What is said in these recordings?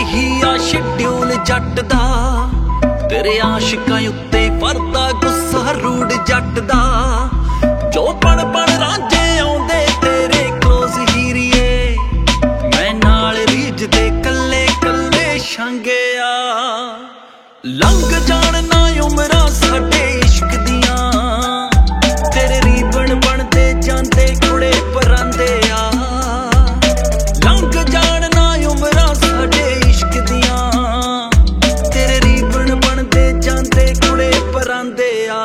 ਇਹੀ ਆ ਸ਼ਡਿਊਲ ਜੱਟ ਦਾ, ਤੇਰੇ ਆਸ਼ਿਕਾਂ ਉੱਤੇ ਵਰਦਾ ਗੁੱਸਾ ਰੂੜ ਜੱਟ ਦਾ। ਜੋ ਪਣ ਪਣ ਰਾਂਝੇ ਆਉਂਦੇ ਤੇਰੇ ਕਲੋਜ਼ ਹੀਰੀਏ, ਮੈਂ ਨਾਲ ਰੀਝਦੇ ਕੱਲੇ ਕੱਲੇ ਛਾਂਗਿਆ। ਲੰਘ ਜਾਣ ਨਾ ਉਮਰਾਂ ਸਾਡੇ ਇਸ਼ਕ ਦੀਆਂ, ਤੇਰੇ ਰੀਬਨ ਬਣਦੇ ਜਾਂਦੇ ਕੁੜੇ ਪਰਾਂਦੇ ਆ। ਲੰਘ ਜਾਣ ਨਾ ਉਮਰਾਂ ਸਾਡੇ ਇਸ਼ਕ ਦੀਆਂ, ਤੇਰੇ ਰੀਬਨ ਬਣਦੇ ਜਾਂਦੇ ਕੁੜੇ ਪਰਾਂਦੇ ਆ।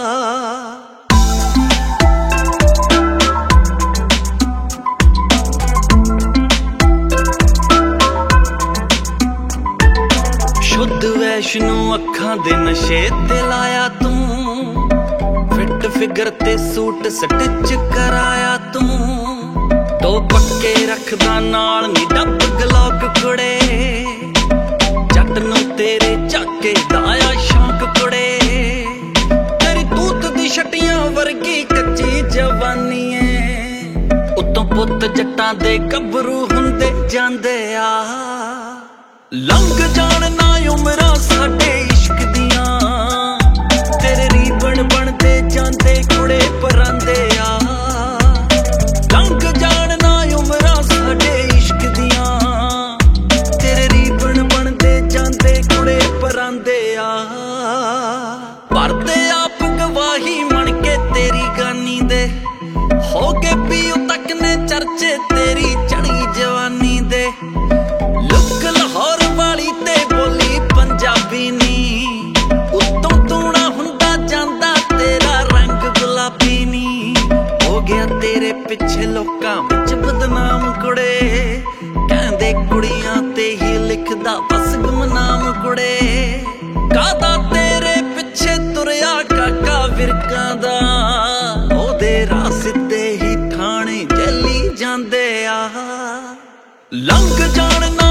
ਸ਼ੁੱਧ ਵੈਸ਼ਨੂੰ ਅੱਖਾਂ ਦੇ ਨਸ਼ੇ ਤੇ ਲਾਇਆ ਤੂੰ, ਫਿੱਟ ਫਿਗਰ ਤੇ ਸੂਟ ਸਟਿਚ ਕਰਾਇਆ ਤੂੰ। ਦੋ ਪੱਕੇ ਰੱਖਦਾ ਨਾਲ ਨੀ ਡੱਬ ਗਲੋਕ ਕੁੜੇ, ਜੱਟ ਨੂੰ ਤੇਰੇ ਝਾਕੇ ਦਾ ਆ ਸ਼ੌਂਕ ਕੁੜੇ। ਤੇਰੀ ਤੂਤ ਦੀ ਛਟੀਆਂ ਵਰਗੀ ਕੱਚੀ ਜਵਾਨੀ ਏ, ਉੱਤੋਂ ਪੁੱਤ ਜੱਟਾਂ ਦੇ ਗੱਭਰੂ ਹੁੰਦੇ ਜਾਂਦੇ ਆ। ਲੰਘ ਜਾਣ ਨਾ ਉਮਰਾਂ ਸਾਡੇ ਇਸ਼ਕ ਦੀਆਂ, ਤੇਰੇ ਰੀਬਨ ਬਣਦੇ ਜਾਂਦੇ ਕੁੜੇ ਪਰਾਂਦੇ ਆ। ਲੰਘ ਜਾਣ ਨਾ ਉਮਰਾਂ ਸਾਡੇ ਇਸ਼ਕ ਦੀਆਂ, ਤੇਰੇ ਰੀਬਨ ਬਣਦੇ ਜਾਂਦੇ ਕੁੜੇ ਪਰਾਂਦੇ ਆ। ਭਰਦੇ ਆਪ ਗਵਾਹੀ ਮਣ ਕੇ ਤੇਰੀ ਗਾਨੀ ਦੇ, ਹੋ ਕੇ ਪੀਓ ਤੱਕ ਨੇ ਚਰਚੇ ਤੇਰੀ ਚੜੀ ਜਵਾਨੀ ਦੇ। ਲੁੱਕ ਲਾਹੌਰ ਵਾਲੀ ਤੇ ਬੋਲੀ ਪੰਜਾਬੀ ਨੀ, ਉੱਤੋਂ ਤੂਣਾ ਹੁੰਦਾ ਜਾਂਦਾ ਤੇਰਾ ਰੰਗ ਗੁਲਾਬੀ ਨੀ। ਹੋ ਗਿਆ ਤੇਰੇ ਪਿੱਛੇ ਲੋਕਾਂ ਵਿੱਚ ਬਦਨਾਮ ਕੁੜੇ, ਕਹਿੰਦੇ ਕੁੜੀਆਂ ਤੇ ਹੀ ਲਿਖਦਾ ਬਸ ਗੁਮਨਾਮ ਕੁੜੇ। ਕਾਹਦਾ ਤੇਰੇ ਪਿੱਛੇ ਤੁਰਿਆ ਕਾਕਾ ਵਿਰਕਾਂ ਦਾ, ਉਹਦੇ ਰਾਹ ਸਿੱਧੇ ਹੀ ਥਾਣੇ ਜੈਲੀ ਜਾਂਦੇ ਆ। ਲੰਘ ਜਾਣ ਨਾ